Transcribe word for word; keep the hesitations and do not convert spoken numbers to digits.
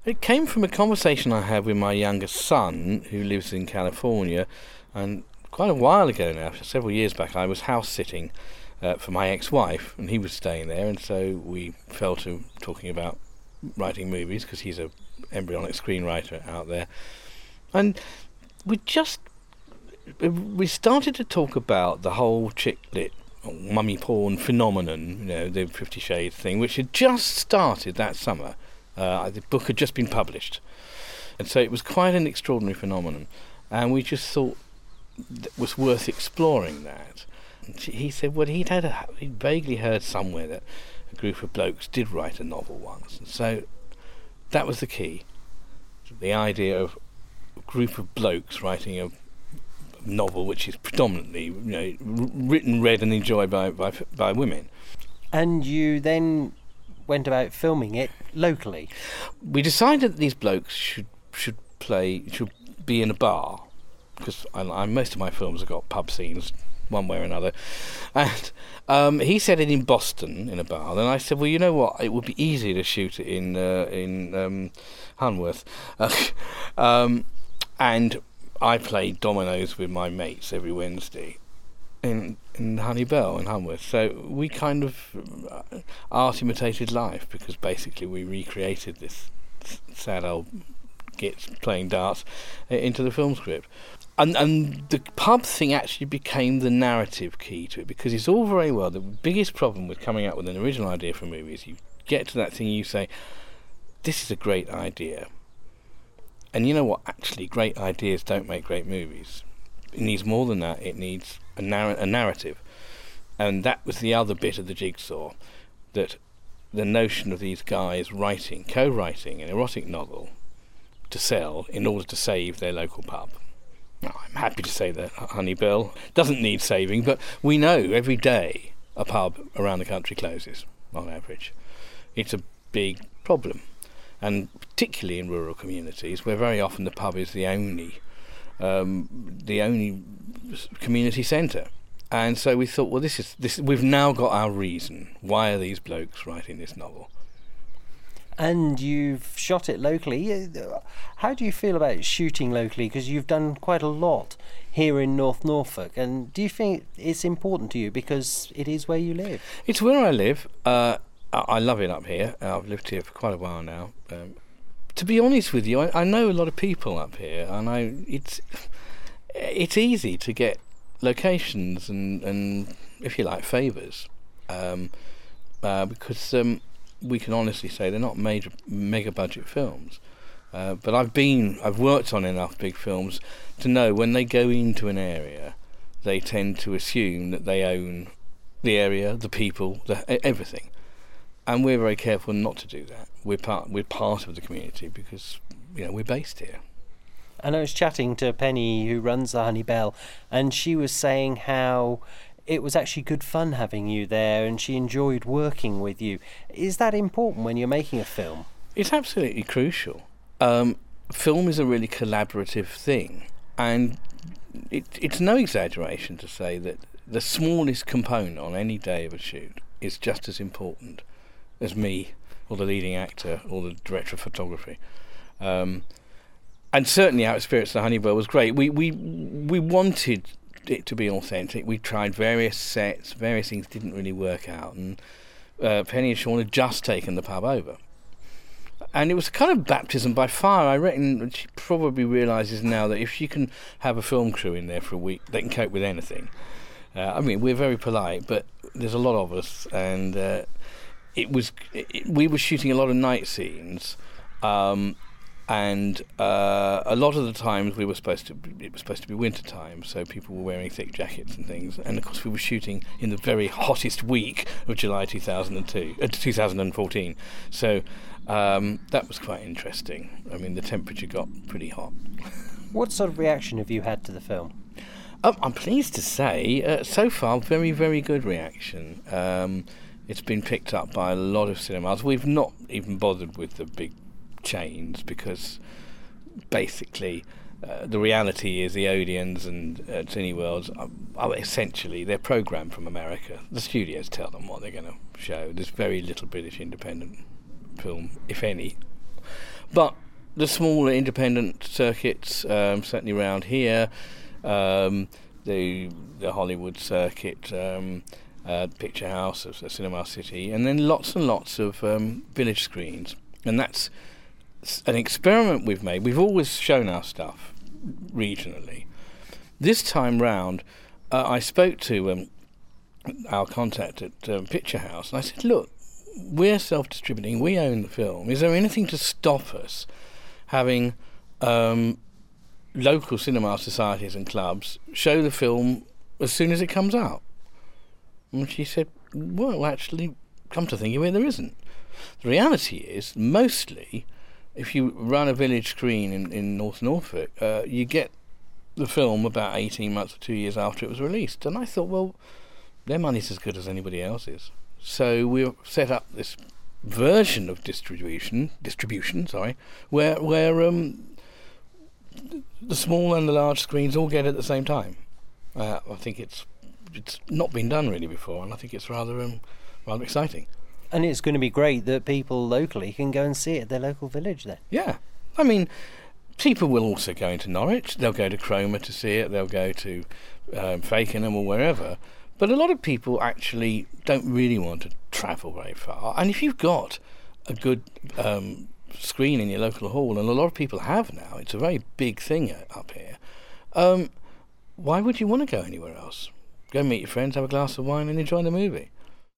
It came from a conversation I had with my youngest son, who lives in California, and quite a while ago now, several years back, I was house sitting uh, for my ex-wife, and he was staying there, and so we fell to talking about writing movies, because he's a embryonic screenwriter out there. And we just we started to talk about the whole chick lit mummy porn phenomenon, you know, the Fifty Shades thing, which had just started that summer. Uh, the book had just been published, and so it was quite an extraordinary phenomenon, and we just thought it was worth exploring that. And he said, well, he'd had a, he'd vaguely heard somewhere that a group of blokes did write a novel once, and so that was the key. The idea of a group of blokes writing a novel which is predominantly, you know, r- written, read and enjoyed by, by by women. And you then went about filming it locally. We decided that these blokes should should play should be in a bar, because I, I, most of my films have got pub scenes one way or another, and um, he said it in Boston in a bar. Then I said, well, you know what, it would be easier to shoot it in uh, in um, Hunworth, uh, um, and I played dominoes with my mates every Wednesday in in Honey Bell in Hunworth. So we kind of uh, art imitated life, because basically we recreated this sad old gits playing darts uh, into the film script. And and the pub thing actually became the narrative key to it, because it's all very well. The biggest problem with coming up with an original idea for a movie is you get to that thing and you say, this is a great idea. And you know what? Actually, great ideas don't make great movies. It needs more than that. It needs a, narr- a narrative. And that was the other bit of the jigsaw, that the notion of these guys writing, co-writing an erotic novel to sell in order to save their local pub. Now, I'm happy to say that Honey Bell doesn't need saving, but we know every day a pub around the country closes, on average. It's a big problem. And particularly in rural communities, where very often the pub is the only um, the only community centre. And so we thought, well, this is this. We've now got our reason. Why are these blokes writing this novel? And you've shot it locally. How do you feel about shooting locally? Because you've done quite a lot here in North Norfolk. And do you think it's important to you because it is where you live? It's where I live. Uh, I love it up here. I've lived here for quite a while now. Um, to be honest with you, I, I know a lot of people up here, and I it's it's easy to get locations and, and if you like, favours, um, uh, because um, we can honestly say they're not major mega budget films. Uh, but I've been I've worked on enough big films to know when they go into an area, they tend to assume that they own the area, the people, the, everything. And we're very careful not to do that. We're part we're part of the community because, you know, we're based here. And I was chatting to Penny, who runs the Honey Bell, and she was saying how it was actually good fun having you there, and she enjoyed working with you. Is that important when you're making a film? It's absolutely crucial. Um, film is a really collaborative thing, and it, it's no exaggeration to say that the smallest component on any day of a shoot is just as important as me, or the leading actor, or the director of photography. Um, and certainly our experience at the Honey Bell was great. We, we, we wanted it to be authentic. We tried various sets, various things didn't really work out, and uh, Penny and Sean had just taken the pub over. And it was kind of baptism by fire. I reckon she probably realises now that if she can have a film crew in there for a week, they can cope with anything. Uh, I mean, we're very polite, but there's a lot of us, and uh, it was it, we were shooting a lot of night scenes, um, and uh, a lot of the times we were supposed to it was supposed to be winter time, so people were wearing thick jackets and things. And of course, we were shooting in the very hottest week of July two thousand two, uh, two thousand fourteen. So um, that was quite interesting. I mean, the temperature got pretty hot. What sort of reaction have you had to the film? Um, I'm pleased to say, uh, so far, very, very good reaction. Um, it's been picked up by a lot of cinemas. We've not even bothered with the big chains because basically uh, the reality is the Odeons and uh, Cineworlds are, are essentially, they're programmed from America. The studios tell them what they're going to show. There's very little British independent film, if any. But the smaller independent circuits, um, certainly around here, um, the the Hollywood circuit, um, uh, Picture House, of Cinema City, and then lots and lots of um, village screens. And that's an experiment we've made. We've always shown our stuff regionally. This time round, uh, I spoke to um, our contact at um, Picture House, and I said, look, we're self-distributing, we own the film. Is there anything to stop us having um, local cinema societies and clubs show the film as soon as it comes out? And she said, well, actually, come to think of it, there isn't. The reality is, mostly, if you run a village screen in, in North Norfolk, uh, you get the film about eighteen months or two years after it was released. And I thought, well, their money's as good as anybody else's. So we set up this version of distribution, distribution, sorry, where where um, the small and the large screens all get it at the same time. Uh, I think it's it's not been done really before, and I think it's rather um, rather exciting. And it's going to be great that people locally can go and see it at their local village then. Yeah. I mean, people will also go into Norwich. They'll go to Cromer to see it. They'll go to um, Fakenham or wherever. But a lot of people actually don't really want to travel very far. And if you've got a good um, screen in your local hall, and a lot of people have now, it's a very big thing up here, um, why would you want to go anywhere else? Go meet your friends, have a glass of wine and enjoy the movie.